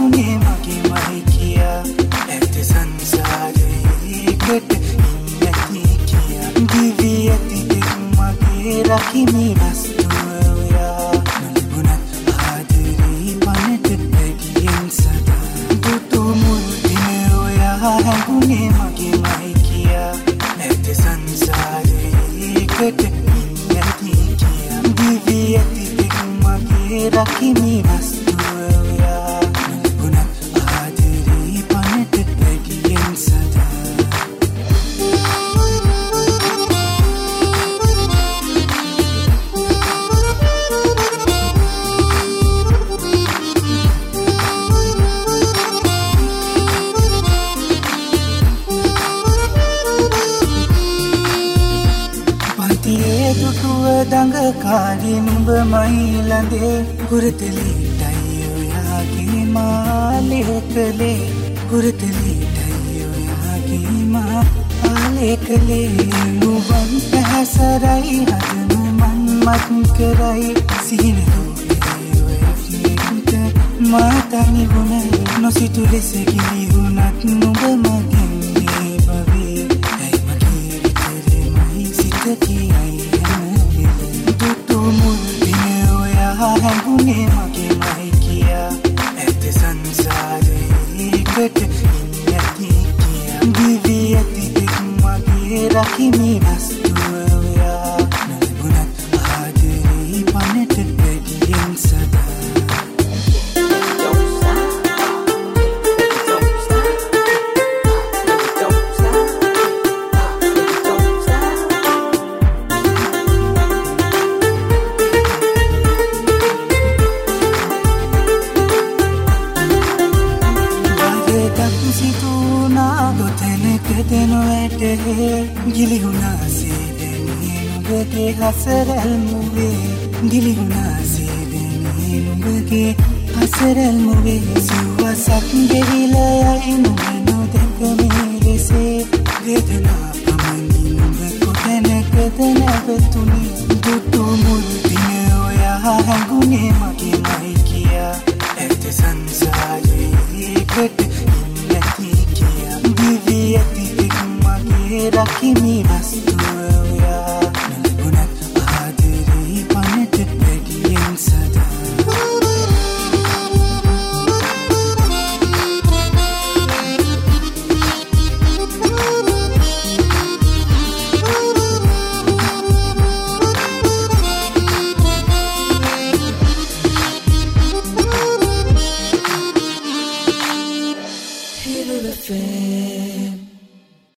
හැඟුනේ මගේමයි කියා ඇත්ත සංසාරයකට ඉන්නති කියා දිවි ඇති එක් මගේ රකිමි වස්තුව ඔයා නොලැබුණත් ආදරේ පනට වැඩියෙන් සදා දුටු මුල් දින ඔයා හැඟුනේ මගේමයි කියා ඇත්ත සංසාරයකට ඉන්නති කියා දිවි ඇති එක් මගේ රකිමි වස්තුව ඔයා නොලැබුණත් ආදරේ පනට වැඩියෙන් සදා පන්තියේ දුටුව දඟකාරී නුඹ මයි ළඳේ ගුරුතලීටයි ඔයාගේ මාලේ කළේ ගුරුතලීටයි ඔයාගේ මාලේ කළේ නුඹන් පැහැසරයි හදන මන් මත් කරයි සිහින රූපේ ඔය ෆිල්ට මා තනි වුණයි නොසිතු ලෙස ගිලිහුණත් නුඹ මගෙන් මේ බවේ ඇයි මගේ විතරමයි සිත කියයි දුටු මුල් දින ඔයා හැඟුනේ මගේමයි කියා ඇත්ත සංසාරයකට ඉන්නති කියා දිවි ඇති එක් මගේ රකිමි වස්තුව ඔයා නොලැබුණත් ආදරේ පනට වැඩියෙන් සදා සිතුනා ගොතැනකද නොවැටහේ ගිලිහුණාසේ දැනේ නුඹගේ හසරැල් මුවේ ගිලිහුණාසේ දැනේ නුඹගේ හසරැල් මුවේ සිව්වසක් ගෙවිලයයි නුඹ නොදැක මේ ලෙසේ වේදනා පමණි නුඹ කොතැනකද නැවතුනේ දුටු මුල් දින ඔයා හැඟුනේ මගේමයි කියා ඇත්ත සංසාරයකට දිවි ඇති එක් මගේ රකිමි වස්තුව ඔයා නොලැබුණත් ආදරේ පනට වැඩියෙන් සදා Feel the fear